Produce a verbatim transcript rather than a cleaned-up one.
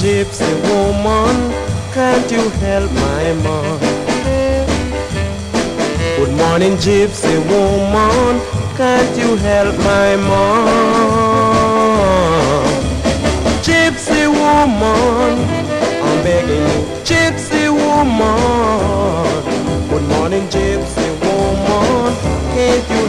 gypsy woman, can't you help my mom? Good morning, gypsy woman, can't you help my mom? Gypsy woman, I'm begging you, gypsy woman. Good morning, gypsy woman, can't you